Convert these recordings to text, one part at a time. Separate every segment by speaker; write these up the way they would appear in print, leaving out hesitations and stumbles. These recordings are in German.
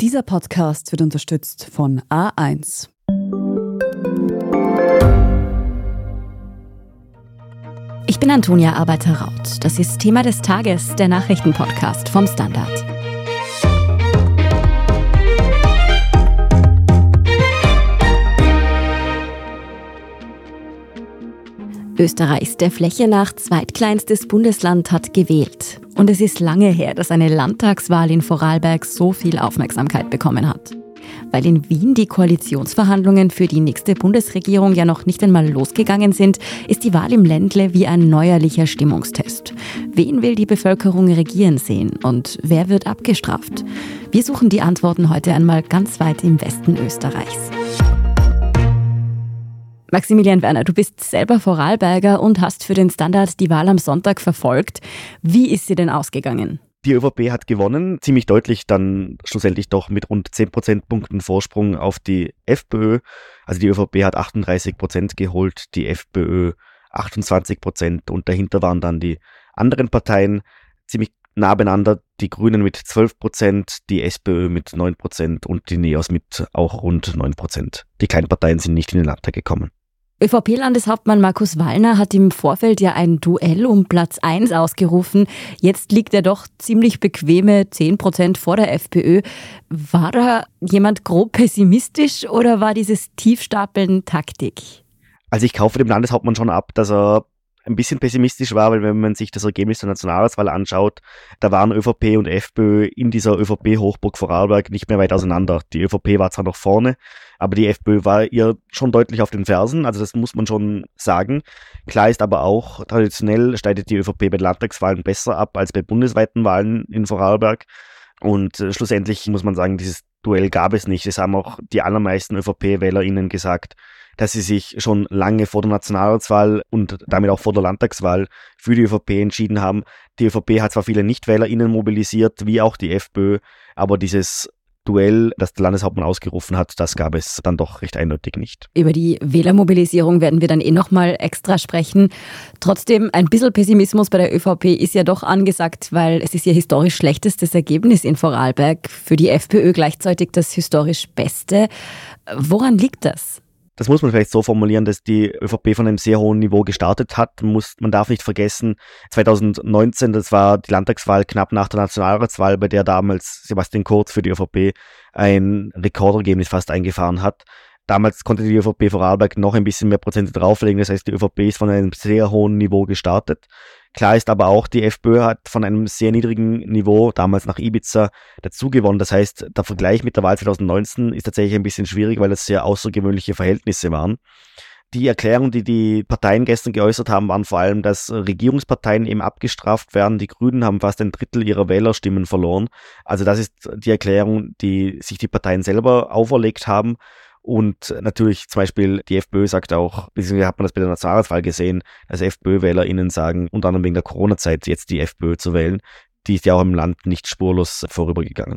Speaker 1: Dieser Podcast wird unterstützt von A1.
Speaker 2: Ich bin Antonia Arbeiter-Raut. Das ist Thema des Tages, der Nachrichtenpodcast vom Standard. Österreichs der Fläche nach zweitkleinstes Bundesland hat gewählt. Und es ist lange her, dass eine Landtagswahl in Vorarlberg so viel Aufmerksamkeit bekommen hat. Weil in Wien die Koalitionsverhandlungen für die nächste Bundesregierung ja noch nicht einmal losgegangen sind, ist die Wahl im Ländle wie ein neuerlicher Stimmungstest. Wen will die Bevölkerung regieren sehen und wer wird abgestraft? Wir suchen die Antworten heute einmal ganz weit im Westen Österreichs. Maximilian Werner, du bist selber Vorarlberger und hast für den Standard die Wahl am Sonntag verfolgt. Wie ist sie denn ausgegangen?
Speaker 3: Die ÖVP hat gewonnen, ziemlich deutlich dann schlussendlich doch mit rund 10 Prozentpunkten Vorsprung auf die FPÖ. Also die ÖVP hat 38% geholt, die FPÖ 28% und dahinter waren dann die anderen Parteien ziemlich nah beieinander. Die Grünen mit 12%, die SPÖ mit 9% und die NEOS mit auch rund 9%. Die kleinen Parteien sind nicht in den Landtag gekommen.
Speaker 2: ÖVP-Landeshauptmann Markus Wallner hat im Vorfeld ja ein Duell um Platz 1 ausgerufen. Jetzt liegt er doch ziemlich bequeme 10% vor der FPÖ. War da jemand grob pessimistisch oder war dieses Tiefstapeln Taktik?
Speaker 3: Also ich kaufe dem Landeshauptmann schon ab, dass er ein bisschen pessimistisch war, weil wenn man sich das Ergebnis der Nationalratswahl anschaut, da waren ÖVP und FPÖ in dieser ÖVP-Hochburg Vorarlberg nicht mehr weit auseinander. Die ÖVP war zwar noch vorne, aber die FPÖ war ihr schon deutlich auf den Fersen, also das muss man schon sagen. Klar ist aber auch, traditionell schneidet die ÖVP bei Landtagswahlen besser ab als bei bundesweiten Wahlen in Vorarlberg. Und schlussendlich muss man sagen, dieses Duell gab es nicht. Es haben auch die allermeisten ÖVP-WählerInnen gesagt, dass sie sich schon lange vor der Nationalratswahl und damit auch vor der Landtagswahl für die ÖVP entschieden haben. Die ÖVP hat zwar viele NichtwählerInnen mobilisiert, wie auch die FPÖ, aber dieses Duell, das der Landeshauptmann ausgerufen hat, das gab es dann doch recht eindeutig nicht.
Speaker 2: Über die Wählermobilisierung werden wir dann nochmal extra sprechen. Trotzdem, ein bisschen Pessimismus bei der ÖVP ist ja doch angesagt, weil es ist ihr historisch schlechtestes Ergebnis in Vorarlberg. Für die FPÖ gleichzeitig das historisch beste. Woran liegt das?
Speaker 3: Das muss man vielleicht so formulieren, dass die ÖVP von einem sehr hohen Niveau gestartet hat. Man darf nicht vergessen, 2019, das war die Landtagswahl knapp nach der Nationalratswahl, bei der damals Sebastian Kurz für die ÖVP ein Rekordergebnis fast eingefahren hat. Damals konnte die ÖVP Vorarlberg noch ein bisschen mehr Prozente drauflegen, das heißt, die ÖVP ist von einem sehr hohen Niveau gestartet. Klar ist aber auch, die FPÖ hat von einem sehr niedrigen Niveau, damals nach Ibiza, dazugewonnen. Das heißt, der Vergleich mit der Wahl 2019 ist tatsächlich ein bisschen schwierig, weil es sehr außergewöhnliche Verhältnisse waren. Die Erklärung, die die Parteien gestern geäußert haben, waren vor allem, dass Regierungsparteien eben abgestraft werden. Die Grünen haben fast ein Drittel ihrer Wählerstimmen verloren. Also das ist die Erklärung, die sich die Parteien selber auferlegt haben. Und natürlich zum Beispiel die FPÖ sagt auch, beziehungsweise hat man das bei der Nationalratswahl gesehen, dass FPÖ-WählerInnen sagen, unter anderem wegen der Corona-Zeit jetzt die FPÖ zu wählen. Die ist ja auch im Land nicht spurlos vorübergegangen.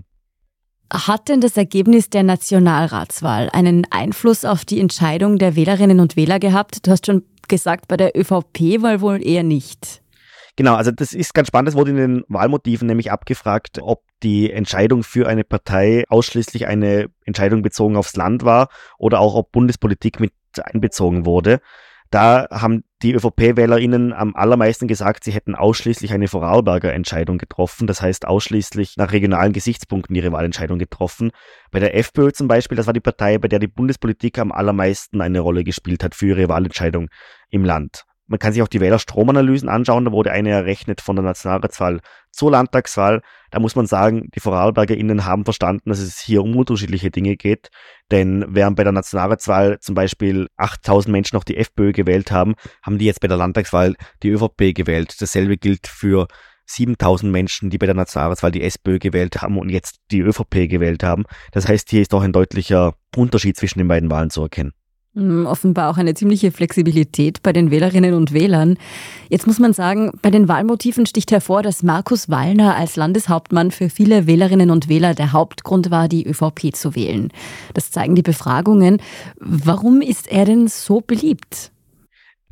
Speaker 2: Hat denn das Ergebnis der Nationalratswahl einen Einfluss auf die Entscheidung der Wählerinnen und Wähler gehabt? Du hast schon gesagt, bei der ÖVP wohl eher nicht.
Speaker 3: Genau, also das ist ganz spannend, es wurde in den Wahlmotiven nämlich abgefragt, ob die Entscheidung für eine Partei ausschließlich eine Entscheidung bezogen aufs Land war oder auch ob Bundespolitik mit einbezogen wurde. Da haben die ÖVP-WählerInnen am allermeisten gesagt, sie hätten ausschließlich eine Vorarlberger Entscheidung getroffen, das heißt ausschließlich nach regionalen Gesichtspunkten ihre Wahlentscheidung getroffen. Bei der FPÖ zum Beispiel, das war die Partei, bei der die Bundespolitik am allermeisten eine Rolle gespielt hat für ihre Wahlentscheidung im Land. Man kann sich auch die Wählerstromanalysen anschauen, da wurde eine errechnet von der Nationalratswahl zur Landtagswahl. Da muss man sagen, die VorarlbergerInnen haben verstanden, dass es hier um unterschiedliche Dinge geht. Denn während bei der Nationalratswahl zum Beispiel 8.000 Menschen noch die FPÖ gewählt haben, haben die jetzt bei der Landtagswahl die ÖVP gewählt. Dasselbe gilt für 7.000 Menschen, die bei der Nationalratswahl die SPÖ gewählt haben und jetzt die ÖVP gewählt haben. Das heißt, hier ist auch ein deutlicher Unterschied zwischen den beiden Wahlen zu erkennen.
Speaker 2: Offenbar auch eine ziemliche Flexibilität bei den Wählerinnen und Wählern. Jetzt muss man sagen, bei den Wahlmotiven sticht hervor, dass Markus Wallner als Landeshauptmann für viele Wählerinnen und Wähler der Hauptgrund war, die ÖVP zu wählen. Das zeigen die Befragungen. Warum ist er denn so beliebt?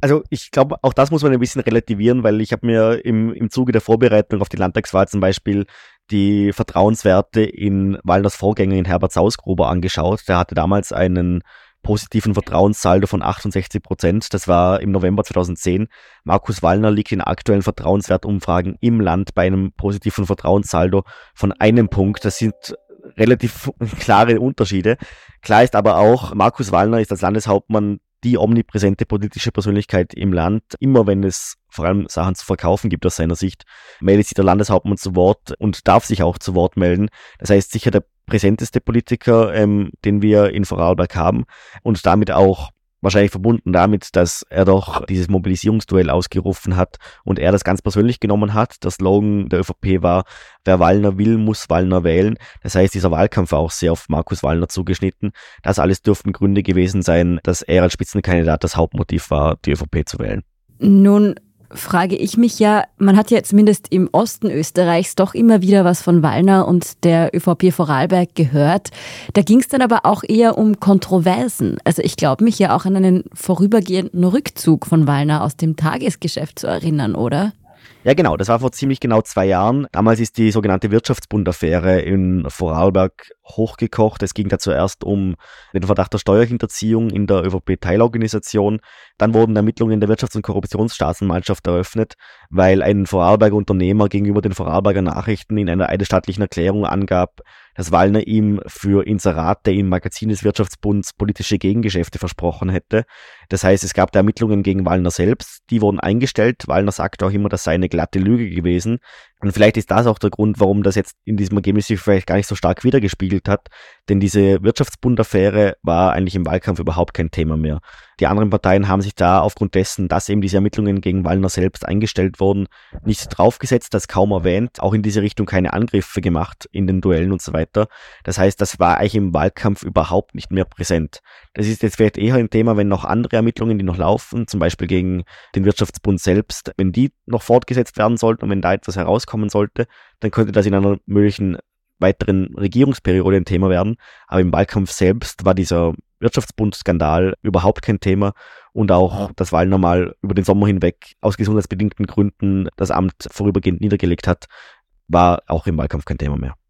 Speaker 3: Also ich glaube, auch das muss man ein bisschen relativieren, weil ich habe mir im Zuge der Vorbereitung auf die Landtagswahl zum Beispiel die Vertrauenswerte in Wallners Vorgänger in Herbert Sausgruber angeschaut. Der hatte damals einen positiven Vertrauenssaldo von 68%. Das war im November 2010. Markus Wallner liegt in aktuellen Vertrauenswertumfragen im Land bei einem positiven Vertrauenssaldo von 1 Punkt. Das sind relativ klare Unterschiede. Klar ist aber auch, Markus Wallner ist als Landeshauptmann die omnipräsente politische Persönlichkeit im Land. Immer wenn es vor allem Sachen zu verkaufen gibt aus seiner Sicht, meldet sich der Landeshauptmann zu Wort und darf sich auch zu Wort melden. Das heißt, sicher der präsenteste Politiker, den wir in Vorarlberg haben und damit auch wahrscheinlich verbunden damit, dass er doch dieses Mobilisierungsduell ausgerufen hat und er das ganz persönlich genommen hat. Der Slogan der ÖVP war, wer Wallner will, muss Wallner wählen. Das heißt, dieser Wahlkampf war auch sehr auf Markus Wallner zugeschnitten. Das alles dürften Gründe gewesen sein, dass er als Spitzenkandidat das Hauptmotiv war, die ÖVP zu wählen.
Speaker 2: Nun frage ich mich ja, man hat ja zumindest im Osten Österreichs doch immer wieder was von Wallner und der ÖVP Vorarlberg gehört. Da ging es dann aber auch eher um Kontroversen. Also ich glaube mich ja auch an einen vorübergehenden Rückzug von Wallner aus dem Tagesgeschäft zu erinnern, oder?
Speaker 3: Ja genau, das war vor ziemlich genau 2 Jahren. Damals ist die sogenannte Wirtschaftsbund-Affäre in Vorarlberg hochgekocht. Es ging da zuerst um den Verdacht der Steuerhinterziehung in der ÖVP-Teilorganisation. Dann wurden Ermittlungen der Wirtschafts- und Korruptionsstaatsanwaltschaft eröffnet, weil ein Vorarlberger Unternehmer gegenüber den Vorarlberger Nachrichten in einer eidesstattlichen Erklärung angab, dass Wallner ihm für Inserate im Magazin des Wirtschaftsbunds politische Gegengeschäfte versprochen hätte. Das heißt, es gab da Ermittlungen gegen Wallner selbst, die wurden eingestellt. Wallner sagte auch immer, das sei eine glatte Lüge gewesen. Und vielleicht ist das auch der Grund, warum das jetzt in diesem Ergebnis sich vielleicht gar nicht so stark wiedergespiegelt hat, denn diese Wirtschaftsbund-Affäre war eigentlich im Wahlkampf überhaupt kein Thema mehr. Die anderen Parteien haben sich da aufgrund dessen, dass eben diese Ermittlungen gegen Wallner selbst eingestellt wurden, nicht draufgesetzt, das kaum erwähnt, auch in diese Richtung keine Angriffe gemacht in den Duellen und so weiter. Das heißt, das war eigentlich im Wahlkampf überhaupt nicht mehr präsent. Das ist jetzt vielleicht eher ein Thema, wenn noch andere Ermittlungen, die noch laufen, zum Beispiel gegen den Wirtschaftsbund selbst, wenn die noch fortgesetzt werden sollten und wenn da etwas herauskommen sollte, dann könnte das in einer möglichen weiteren Regierungsperiode ein Thema werden. Aber im Wahlkampf selbst war dieser Wirtschaftsbund-Skandal überhaupt kein Thema und auch, dass Wallner mal über den Sommer hinweg aus gesundheitsbedingten Gründen das Amt vorübergehend niedergelegt hat, war auch im Wahlkampf kein Thema mehr.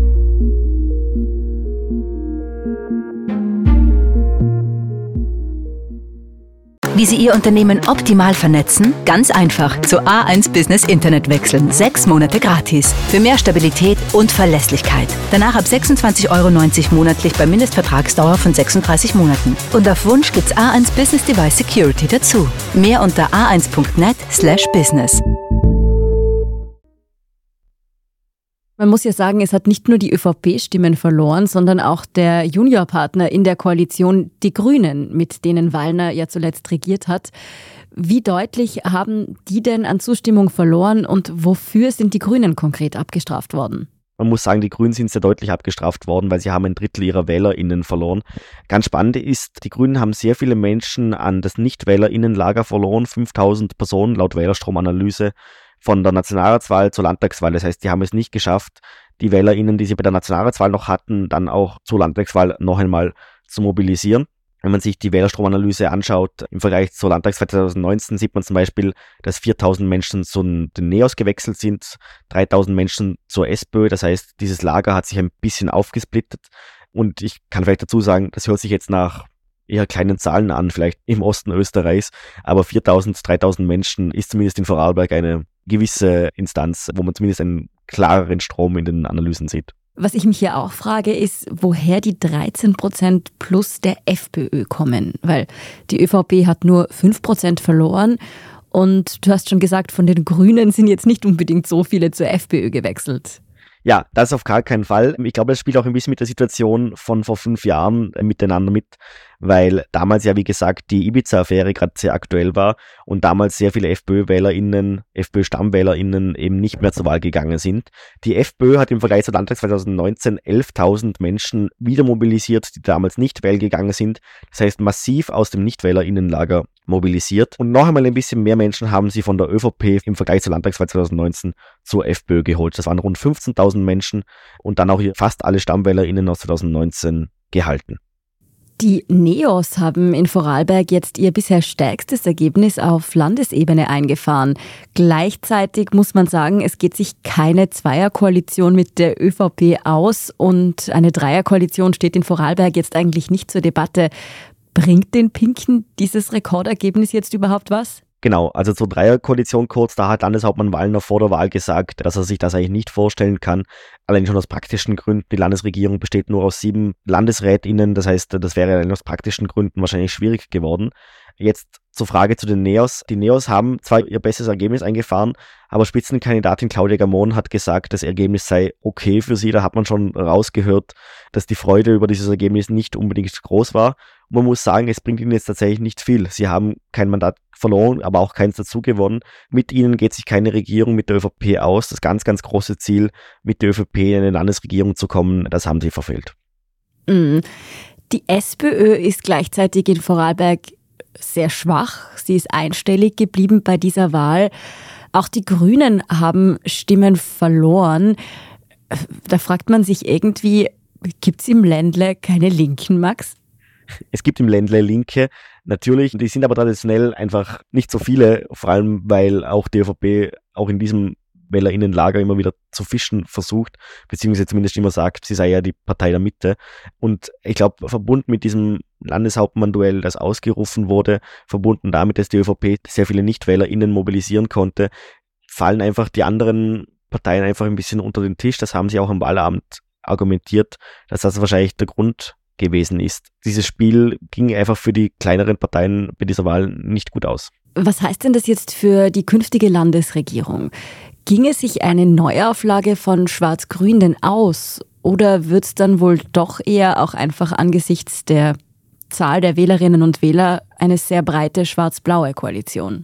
Speaker 4: Wie Sie Ihr Unternehmen optimal vernetzen? Ganz einfach. Zu A1 Business Internet wechseln. 6 Monate gratis. Für mehr Stabilität und Verlässlichkeit. Danach ab 26,90 € monatlich bei Mindestvertragsdauer von 36 Monaten. Und auf Wunsch gibt's A1 Business Device Security dazu. Mehr unter a1.net/business.
Speaker 2: Man muss ja sagen, es hat nicht nur die ÖVP Stimmen verloren, sondern auch der Juniorpartner in der Koalition, die Grünen, mit denen Wallner ja zuletzt regiert hat. Wie deutlich haben die denn an Zustimmung verloren und wofür sind die Grünen konkret abgestraft worden?
Speaker 3: Man muss sagen, die Grünen sind sehr deutlich abgestraft worden, weil sie haben 1/3 ihrer WählerInnen verloren. Ganz spannend ist, die Grünen haben sehr viele Menschen an das Nicht-WählerInnenlager verloren, 5.000 Personen laut Wählerstromanalyse von der Nationalratswahl zur Landtagswahl. Das heißt, die haben es nicht geschafft, die WählerInnen, die sie bei der Nationalratswahl noch hatten, dann auch zur Landtagswahl noch einmal zu mobilisieren. Wenn man sich die Wählerstromanalyse anschaut, im Vergleich zur Landtagswahl 2019 sieht man zum Beispiel, dass 4.000 Menschen zu den NEOS gewechselt sind, 3.000 Menschen zur SPÖ. Das heißt, dieses Lager hat sich ein bisschen aufgesplittet. Und ich kann vielleicht dazu sagen, das hört sich jetzt nach eher kleinen Zahlen an, vielleicht im Osten Österreichs, aber 4.000, 3.000 Menschen ist zumindest in Vorarlberg eine gewisse Instanz, wo man zumindest einen klareren Strom in den Analysen sieht.
Speaker 2: Was ich mich hier auch frage, ist, woher die 13% plus der FPÖ kommen. Weil die ÖVP hat nur 5% verloren und du hast schon gesagt, von den Grünen sind jetzt nicht unbedingt so viele zur FPÖ gewechselt.
Speaker 3: Ja, das auf gar keinen Fall. Ich glaube, das spielt auch ein bisschen mit der Situation von vor 5 Jahren miteinander mit, weil damals ja, wie gesagt, die Ibiza-Affäre gerade sehr aktuell war und damals sehr viele FPÖ-WählerInnen, FPÖ-StammwählerInnen eben nicht mehr zur Wahl gegangen sind. Die FPÖ hat im Vergleich zur Landtagswahl 2019 11.000 Menschen wieder mobilisiert, die damals nicht wählen gegangen sind. Das heißt, massiv aus dem Nicht-WählerInnenlager mobilisiert. Und noch einmal ein bisschen mehr Menschen haben sie von der ÖVP im Vergleich zur Landtagswahl 2019 zur FPÖ geholt. Das waren rund 15.000 Menschen und dann auch fast alle StammwählerInnen aus 2019 gehalten.
Speaker 2: Die NEOS haben in Vorarlberg jetzt ihr bisher stärkstes Ergebnis auf Landesebene eingefahren. Gleichzeitig muss man sagen, es geht sich keine Zweierkoalition mit der ÖVP aus und eine Dreierkoalition steht in Vorarlberg jetzt eigentlich nicht zur Debatte. Bringt den Pinken dieses Rekordergebnis jetzt überhaupt was?
Speaker 3: Genau, also zur Dreierkoalition kurz, da hat Landeshauptmann Wallner vor der Wahl gesagt, dass er sich das eigentlich nicht vorstellen kann. Allein schon aus praktischen Gründen. Die Landesregierung besteht nur aus 7 LandesrätInnen, das heißt, das wäre allein aus praktischen Gründen wahrscheinlich schwierig geworden. Jetzt zur Frage zu den NEOS. Die NEOS haben zwar ihr bestes Ergebnis eingefahren, aber Spitzenkandidatin Claudia Gamon hat gesagt, das Ergebnis sei okay für sie. Da hat man schon rausgehört, dass die Freude über dieses Ergebnis nicht unbedingt groß war. Und man muss sagen, es bringt ihnen jetzt tatsächlich nicht viel. Sie haben kein Mandat verloren, aber auch keins dazu gewonnen. Mit ihnen geht sich keine Regierung mit der ÖVP aus. Das ganz, ganz große Ziel, mit der ÖVP in eine Landesregierung zu kommen, das haben sie verfehlt.
Speaker 2: Die SPÖ ist gleichzeitig in Vorarlberg sehr schwach. Sie ist einstellig geblieben bei dieser Wahl. Auch die Grünen haben Stimmen verloren. Da fragt man sich irgendwie, gibt es im Ländle keine Linken, Max?
Speaker 3: Es gibt im Ländle Linke, natürlich, die sind aber traditionell einfach nicht so viele, vor allem weil auch die ÖVP auch in diesem WählerInnenlager immer wieder zu fischen versucht, beziehungsweise zumindest immer sagt, sie sei ja die Partei der Mitte. Und ich glaube, verbunden mit diesem Landeshauptmann-Duell, das ausgerufen wurde, verbunden damit, dass die ÖVP sehr viele NichtwählerInnen mobilisieren konnte, fallen einfach die anderen Parteien einfach ein bisschen unter den Tisch. Das haben sie auch am Wahlabend argumentiert, dass das wahrscheinlich der Grund gewesen ist. Dieses Spiel ging einfach für die kleineren Parteien bei dieser Wahl nicht gut aus.
Speaker 2: Was heißt denn das jetzt für die künftige Landesregierung? Ginge sich eine Neuauflage von Schwarz-Grün denn aus? Oder wird es dann wohl doch eher auch einfach angesichts der Zahl der Wählerinnen und Wähler eine sehr breite schwarz-blaue Koalition?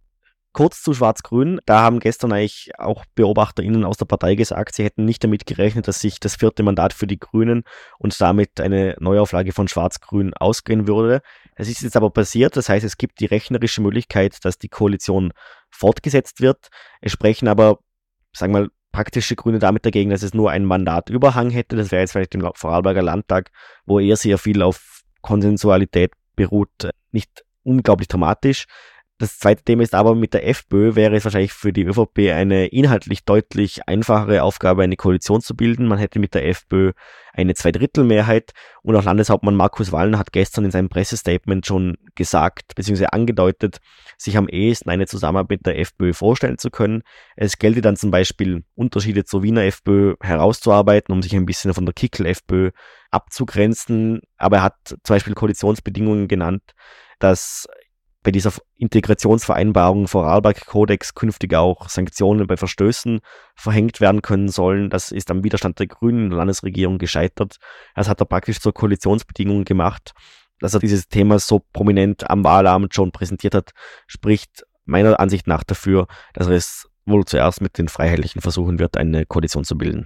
Speaker 3: Kurz zu Schwarz-Grün, da haben gestern eigentlich auch BeobachterInnen aus der Partei gesagt, sie hätten nicht damit gerechnet, dass sich das 4. Mandat für die Grünen und damit eine Neuauflage von Schwarz-Grün ausgehen würde. Es ist jetzt aber passiert, das heißt, es gibt die rechnerische Möglichkeit, dass die Koalition fortgesetzt wird. Es sprechen aber, sagen wir mal, praktische Gründe damit dagegen, dass es nur einen Mandatüberhang hätte. Das wäre jetzt vielleicht im Vorarlberger Landtag, wo eher sehr viel auf Konsensualität beruht, nicht unglaublich dramatisch. Das zweite Thema ist aber, mit der FPÖ wäre es wahrscheinlich für die ÖVP eine inhaltlich deutlich einfachere Aufgabe, eine Koalition zu bilden. Man hätte mit der FPÖ eine Zweidrittelmehrheit und auch Landeshauptmann Markus Wallner hat gestern in seinem Pressestatement schon gesagt, bzw. angedeutet, sich am ehesten eine Zusammenarbeit mit der FPÖ vorstellen zu können. Es gelte dann zum Beispiel, Unterschiede zur Wiener FPÖ herauszuarbeiten, um sich ein bisschen von der Kickl-FPÖ abzugrenzen. Aber er hat zum Beispiel Koalitionsbedingungen genannt, dass bei dieser Integrationsvereinbarung Vorarlberg-Kodex künftig auch Sanktionen bei Verstößen verhängt werden können sollen. Das ist am Widerstand der Grünen in der Landesregierung gescheitert. Das hat er praktisch zur Koalitionsbedingung gemacht. Dass er dieses Thema so prominent am Wahlabend schon präsentiert hat, spricht meiner Ansicht nach dafür, dass er es wohl zuerst mit den Freiheitlichen versuchen wird, eine Koalition zu bilden.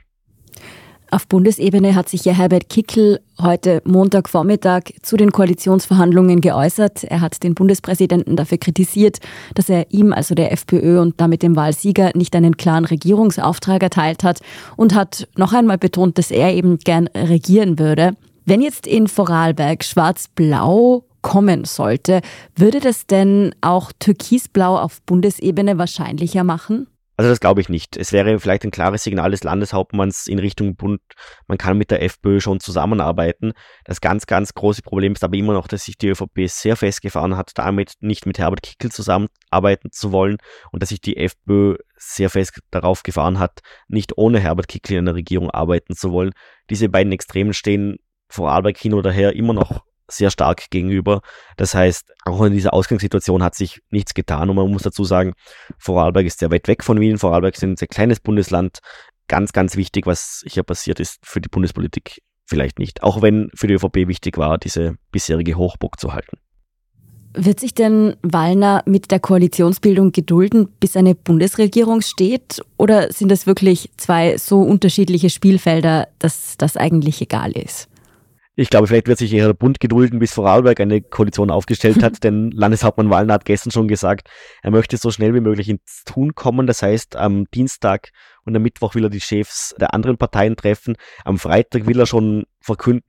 Speaker 2: Auf Bundesebene hat sich ja Herbert Kickl heute Montagvormittag zu den Koalitionsverhandlungen geäußert. Er hat den Bundespräsidenten dafür kritisiert, dass er ihm, also der FPÖ und damit dem Wahlsieger, nicht einen klaren Regierungsauftrag erteilt hat und hat noch einmal betont, dass er eben gern regieren würde. Wenn jetzt in Vorarlberg schwarz-blau kommen sollte, würde das denn auch türkisblau auf Bundesebene wahrscheinlicher machen?
Speaker 3: Also das glaube ich nicht. Es wäre vielleicht ein klares Signal des Landeshauptmanns in Richtung Bund, man kann mit der FPÖ schon zusammenarbeiten. Das ganz, ganz große Problem ist aber immer noch, dass sich die ÖVP sehr festgefahren hat, damit nicht mit Herbert Kickl zusammenarbeiten zu wollen und dass sich die FPÖ sehr fest darauf gefahren hat, nicht ohne Herbert Kickl in einer Regierung arbeiten zu wollen. Diese beiden Extremen stehen Vorarlberg hin oder her immer noch sehr stark gegenüber. Das heißt, auch in dieser Ausgangssituation hat sich nichts getan und man muss dazu sagen, Vorarlberg ist sehr weit weg von Wien. Vorarlberg ist ein sehr kleines Bundesland. Ganz, ganz wichtig, was hier passiert ist, für die Bundespolitik vielleicht nicht. Auch wenn für die ÖVP wichtig war, diese bisherige Hochburg zu halten.
Speaker 2: Wird sich denn Wallner mit der Koalitionsbildung gedulden, bis eine Bundesregierung steht? Oder sind das wirklich zwei so unterschiedliche Spielfelder, dass das eigentlich egal ist?
Speaker 3: Ich glaube, vielleicht wird sich eher der Bund gedulden, bis Vorarlberg eine Koalition aufgestellt hat, denn Landeshauptmann Wallner hat gestern schon gesagt, er möchte so schnell wie möglich ins Tun kommen. Das heißt, am Dienstag und am Mittwoch will er die Chefs der anderen Parteien treffen. Am Freitag will er schon verkünden,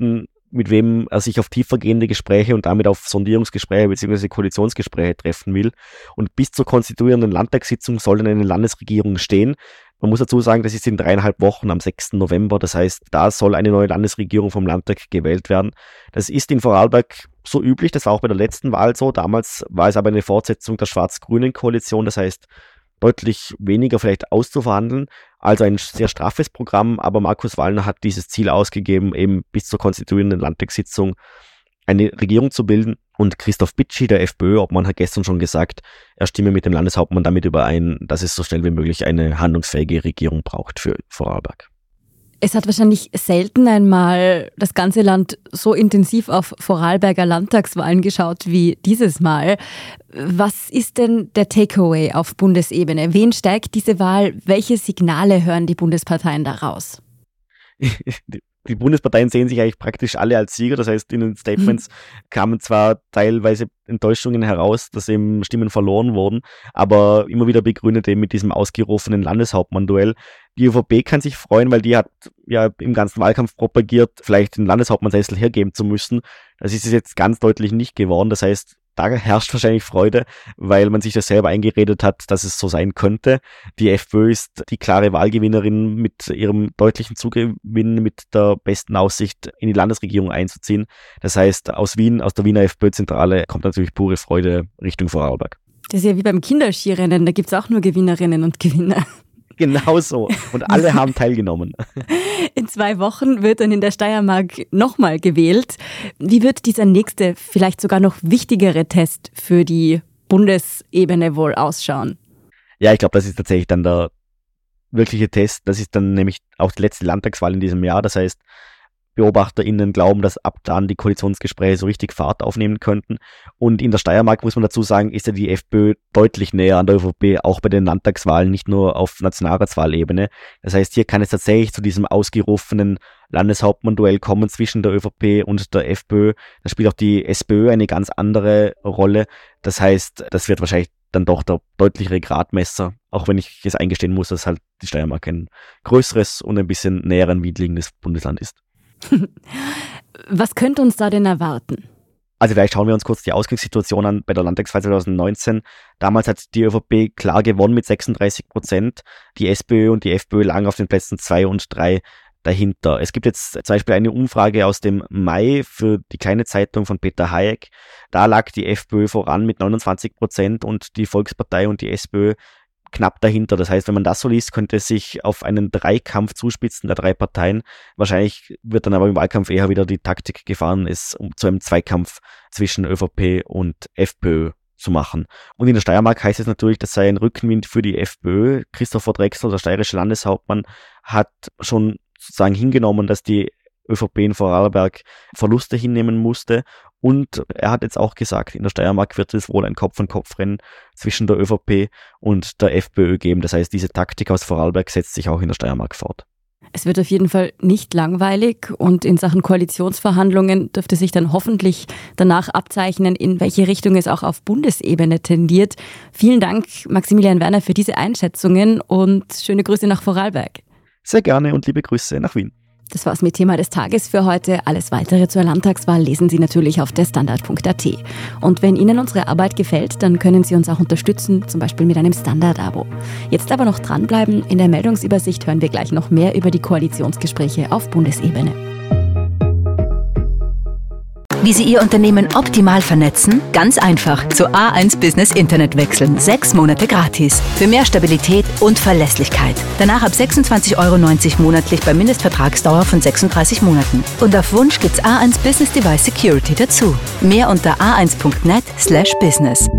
Speaker 3: mit wem er sich auf tiefergehende Gespräche und damit auf Sondierungsgespräche bzw. Koalitionsgespräche treffen will. Und bis zur konstituierenden Landtagssitzung soll dann eine Landesregierung stehen. Man muss dazu sagen, das ist in 3,5 Wochen am 6. November. Das heißt, da soll eine neue Landesregierung vom Landtag gewählt werden. Das ist in Vorarlberg so üblich. Das war auch bei der letzten Wahl so. Damals war es aber eine Fortsetzung der schwarz-grünen Koalition. Das heißt, deutlich weniger vielleicht auszuverhandeln. Also ein sehr straffes Programm. Aber Markus Wallner hat dieses Ziel ausgegeben, eben bis zur konstituierenden Landtagssitzung eine Regierung zu bilden. Und Christoph Bitschi, der FPÖ-Obmann, hat gestern schon gesagt, er stimme mit dem Landeshauptmann damit überein, dass es so schnell wie möglich eine handlungsfähige Regierung braucht für Vorarlberg.
Speaker 2: Es hat wahrscheinlich selten einmal das ganze Land so intensiv auf Vorarlberger Landtagswahlen geschaut wie dieses Mal. Was ist denn der Takeaway auf Bundesebene? Wen stärkt diese Wahl? Welche Signale hören die Bundesparteien daraus?
Speaker 3: Die Bundesparteien sehen sich eigentlich praktisch alle als Sieger. Das heißt, in den Statements kamen zwar teilweise Enttäuschungen heraus, dass eben Stimmen verloren wurden, aber immer wieder begründet eben mit diesem ausgerufenen Landeshauptmann-Duell. Die ÖVP kann sich freuen, weil die hat ja im ganzen Wahlkampf propagiert, vielleicht den Landeshauptmannsessel hergeben zu müssen. Das ist es jetzt ganz deutlich nicht geworden. Das heißt, da herrscht wahrscheinlich Freude, weil man sich das selber eingeredet hat, dass es so sein könnte. Die FPÖ ist die klare Wahlgewinnerin mit ihrem deutlichen Zugewinn, mit der besten Aussicht, in die Landesregierung einzuziehen. Das heißt, aus Wien, aus der Wiener FPÖ-Zentrale kommt natürlich pure Freude Richtung Vorarlberg.
Speaker 2: Das ist ja wie beim Kinderskirennen, da gibt es auch nur Gewinnerinnen und Gewinner.
Speaker 3: Genau so. Und alle haben teilgenommen.
Speaker 2: In 2 Wochen wird dann in der Steiermark nochmal gewählt. Wie wird dieser nächste, vielleicht sogar noch wichtigere Test für die Bundesebene wohl ausschauen?
Speaker 3: Ja, ich glaube, das ist tatsächlich dann der wirkliche Test. Das ist dann nämlich auch die letzte Landtagswahl in diesem Jahr. Das heißt, BeobachterInnen glauben, dass ab dann die Koalitionsgespräche so richtig Fahrt aufnehmen könnten. Und in der Steiermark, muss man dazu sagen, ist ja die FPÖ deutlich näher an der ÖVP, auch bei den Landtagswahlen, nicht nur auf Nationalratswahlebene. Das heißt, hier kann es tatsächlich zu diesem ausgerufenen Landeshauptmann-Duell kommen zwischen der ÖVP und der FPÖ. Da spielt auch die SPÖ eine ganz andere Rolle. Das heißt, das wird wahrscheinlich dann doch der deutlichere Gradmesser, auch wenn ich es eingestehen muss, dass halt die Steiermark ein größeres und ein bisschen näher an Wien liegendes Bundesland ist.
Speaker 2: Was könnte uns da denn erwarten?
Speaker 3: Also vielleicht schauen wir uns kurz die Ausgangssituation an bei der Landtagswahl 2019. Damals hat die ÖVP klar gewonnen mit 36%. Die SPÖ und die FPÖ lagen auf den Plätzen 2 und 3 dahinter. Es gibt jetzt zum Beispiel eine Umfrage aus dem Mai für die kleine Zeitung von Peter Hayek. Da lag die FPÖ voran mit 29% und die Volkspartei und die SPÖ knapp dahinter. Das heißt, wenn man das so liest, könnte es sich auf einen Dreikampf zuspitzen der 3 Parteien. Wahrscheinlich wird dann aber im Wahlkampf eher wieder die Taktik gefahren, es zu einem Zweikampf zwischen ÖVP und FPÖ zu machen. Und in der Steiermark heißt es natürlich, das sei ein Rückenwind für die FPÖ. Christopher Drechsler, der steirische Landeshauptmann, hat schon sozusagen hingenommen, dass die ÖVP in Vorarlberg Verluste hinnehmen musste. Und er hat jetzt auch gesagt, in der Steiermark wird es wohl ein Kopf-an-Kopf-Rennen zwischen der ÖVP und der FPÖ geben. Das heißt, diese Taktik aus Vorarlberg setzt sich auch in der Steiermark fort.
Speaker 2: Es wird auf jeden Fall nicht langweilig und in Sachen Koalitionsverhandlungen dürfte sich dann hoffentlich danach abzeichnen, in welche Richtung es auch auf Bundesebene tendiert. Vielen Dank, Maximilian Werner, für diese Einschätzungen und schöne Grüße nach Vorarlberg.
Speaker 3: Sehr gerne und liebe Grüße nach Wien.
Speaker 2: Das war's mit Thema des Tages für heute. Alles Weitere zur Landtagswahl lesen Sie natürlich auf derstandard.at. Und wenn Ihnen unsere Arbeit gefällt, dann können Sie uns auch unterstützen, zum Beispiel mit einem Standard-Abo. Jetzt aber noch dranbleiben. In der Meldungsübersicht hören wir gleich noch mehr über die Koalitionsgespräche auf Bundesebene.
Speaker 4: Wie Sie Ihr Unternehmen optimal vernetzen? Ganz einfach. Zu A1 Business Internet wechseln. 6 Monate gratis. Für mehr Stabilität und Verlässlichkeit. Danach ab 26,90 € monatlich bei Mindestvertragsdauer von 36 Monaten. Und auf Wunsch gibt's A1 Business Device Security dazu. Mehr unter a1.net/business.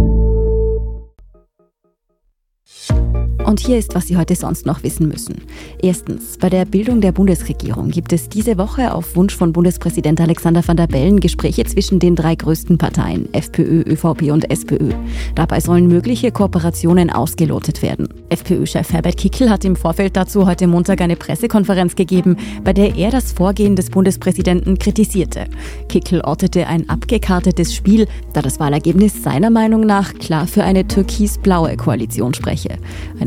Speaker 2: Und hier ist, was Sie heute sonst noch wissen müssen. Erstens, bei der Bildung der Bundesregierung gibt es diese Woche auf Wunsch von Bundespräsident Alexander Van der Bellen Gespräche zwischen den 3 größten Parteien, FPÖ, ÖVP und SPÖ. Dabei sollen mögliche Kooperationen ausgelotet werden. FPÖ-Chef Herbert Kickl hat im Vorfeld dazu heute Montag eine Pressekonferenz gegeben, bei der er das Vorgehen des Bundespräsidenten kritisierte. Kickl ortete ein abgekartetes Spiel, da das Wahlergebnis seiner Meinung nach klar für eine türkis-blaue Koalition spreche. Eine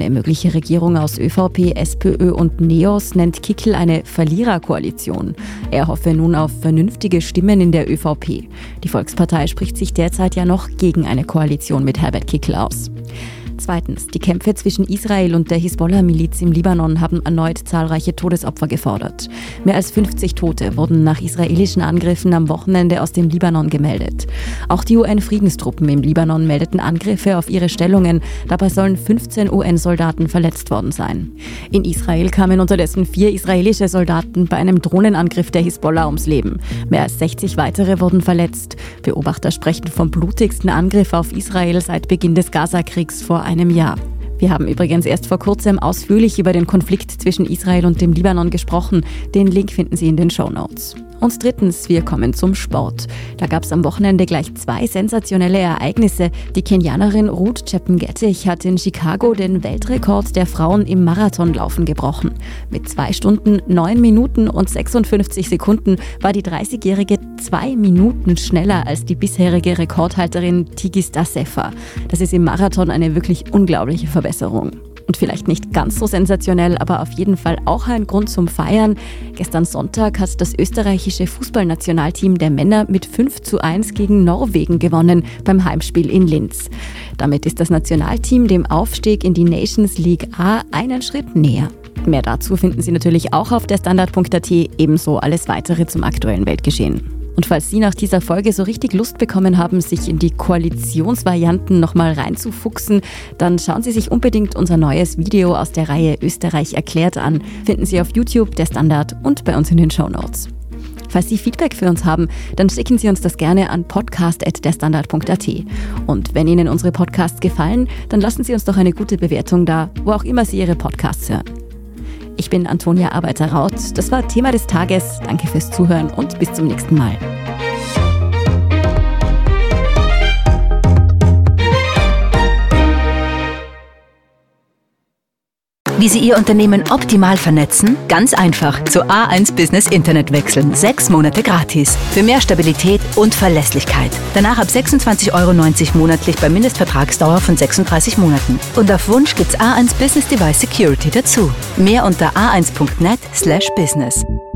Speaker 2: Eine mögliche Regierung aus ÖVP, SPÖ und NEOS nennt Kickl eine Verliererkoalition. Er hoffe nun auf vernünftige Stimmen in der ÖVP. Die Volkspartei spricht sich derzeit ja noch gegen eine Koalition mit Herbert Kickl aus. Zweitens, die Kämpfe zwischen Israel und der Hisbollah-Miliz im Libanon haben erneut zahlreiche Todesopfer gefordert. Mehr als 50 Tote wurden nach israelischen Angriffen am Wochenende aus dem Libanon gemeldet. Auch die UN-Friedenstruppen im Libanon meldeten Angriffe auf ihre Stellungen. Dabei sollen 15 UN-Soldaten verletzt worden sein. In Israel kamen unterdessen 4 israelische Soldaten bei einem Drohnenangriff der Hisbollah ums Leben. Mehr als 60 weitere wurden verletzt. Beobachter sprechen vom blutigsten Angriff auf Israel seit Beginn des Gaza-Kriegs vor einem Jahr. Wir haben übrigens erst vor kurzem ausführlich über den Konflikt zwischen Israel und dem Libanon gesprochen. Den Link finden Sie in den Shownotes. Und drittens, wir kommen zum Sport. Da gab es am Wochenende gleich 2 sensationelle Ereignisse. Die Kenianerin Ruth Chepngetich hat in Chicago den Weltrekord der Frauen im Marathonlaufen gebrochen. Mit 2 Stunden, 9 Minuten und 56 Sekunden war die 30-Jährige 2 Minuten schneller als die bisherige Rekordhalterin Tigista Sefa. Das ist im Marathon eine wirklich unglaubliche Verbesserung. Und vielleicht nicht ganz so sensationell, aber auf jeden Fall auch ein Grund zum Feiern. Gestern Sonntag hat das österreichische Fußballnationalteam der Männer mit 5:1 gegen Norwegen gewonnen beim Heimspiel in Linz. Damit ist das Nationalteam dem Aufstieg in die Nations League A einen Schritt näher. Mehr dazu finden Sie natürlich auch auf der Standard.at, ebenso alles weitere zum aktuellen Weltgeschehen. Und falls Sie nach dieser Folge so richtig Lust bekommen haben, sich in die Koalitionsvarianten nochmal reinzufuchsen, dann schauen Sie sich unbedingt unser neues Video aus der Reihe Österreich erklärt an. Finden Sie auf YouTube, der Standard und bei uns in den Shownotes. Falls Sie Feedback für uns haben, dann schicken Sie uns das gerne an podcast@derstandard.at. Und wenn Ihnen unsere Podcasts gefallen, dann lassen Sie uns doch eine gute Bewertung da, wo auch immer Sie Ihre Podcasts hören. Ich bin Antonia Arbeiter-Raut. Das war Thema des Tages. Danke fürs Zuhören und bis zum nächsten Mal.
Speaker 4: Wie Sie Ihr Unternehmen optimal vernetzen? Ganz einfach. Zu A1 Business Internet wechseln. 6 Monate gratis. Für mehr Stabilität und Verlässlichkeit. Danach ab 26,90 € monatlich bei Mindestvertragsdauer von 36 Monaten. Und auf Wunsch gibt's A1 Business Device Security dazu. Mehr unter a1.net/business.